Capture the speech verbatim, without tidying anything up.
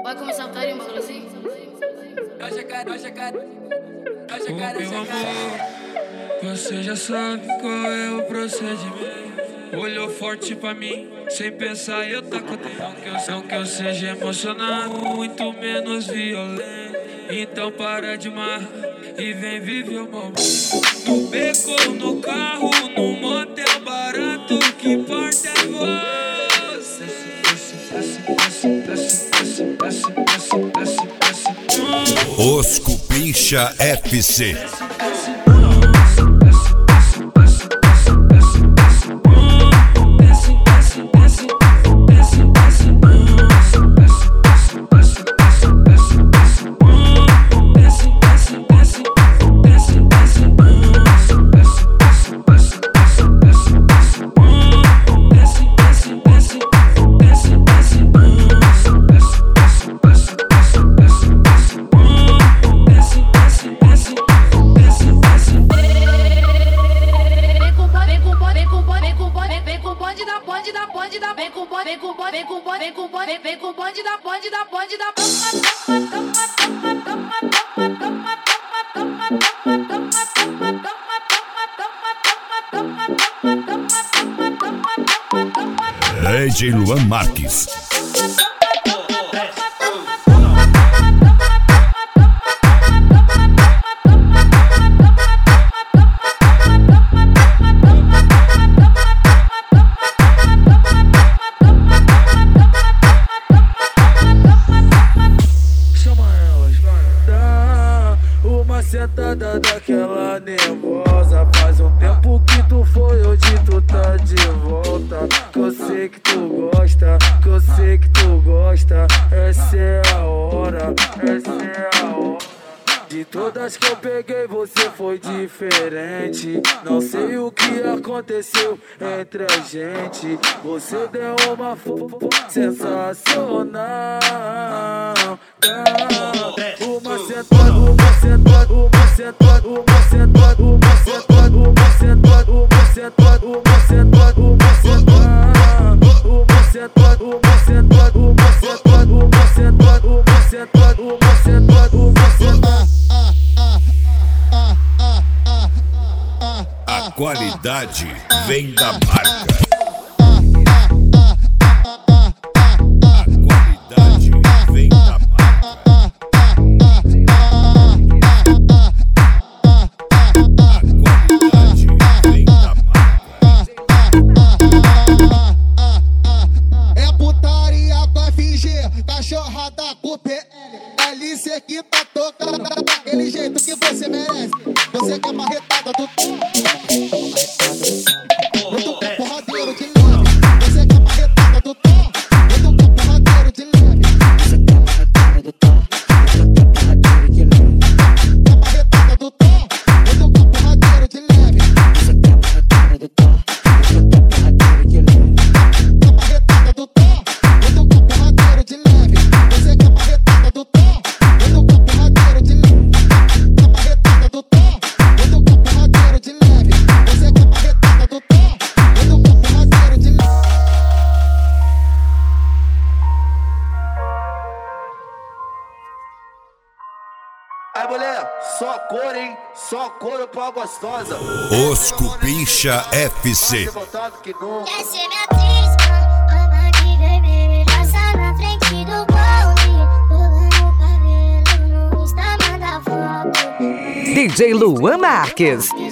Vai começar a putaria, um bagulho assim? Hoje eu quero, hoje eu quero, hoje eu quero, hoje eu quero. Você já sabe qual é o procedimento. Olhou forte pra mim, sem pensar eu taco dentro. Não que eu, não que eu seja emocionado, muito menos violento. Então para de marra e vem viver o momento. No beco ou no carro, no motel barato, o que importa é você. Os Cupincha F C. D J Luan Marques. Sentada daquela nervosa. Faz um tempo que tu foi, hoje tu tá de volta. Que eu sei que tu gosta, que eu sei que tu gosta. Essa é a hora, essa é a hora. De todas que eu peguei você foi diferente. Não sei o que aconteceu entre a gente. Você deu uma foto sensacional. Uma sentada, uma sentada, uma sentada, uma sentada, uma sentada, uma sentada, uma sentada, uma sentada, uma sentada, uma sentada, uma sentada, uma sentada, uma sentada, uma sentada, uma sentada, uma sentada. A qualidade vem da marca. A qualidade vem da marca. A qualidade vem da marca. É putaria com F G, cachorrada com P L. L C que tá tocando daquele jeito que você merece. Você quer marretada do porradeiro de leve. Você quer marretada do tom, eu tô com porradeiro de leve. Você quer marretada do tom, eu tô com porradeiro de leve. Quer marretada do tom, eu tô com porradeiro de leve. Você quer marretada do tom, eu tô com porradeiro de leve. Quer marretada do tom, eu tô com porradeiro de leve. Você quer marretada do tom, eu tô com porradeiro de leve. Quer marretada do tom, eu tô com porradeiro de leve. Você quer marretada do tom, eu tô com porradeiro de leve. Aí, mulher, só cor, hein? Só couro pra gostosa. Os Cupincha F C. Quer ser minha atriz? Ama de vermelho, passa na frente do bonde. Rolando o cabelo no Insta, manda foto. D J Luan Marques.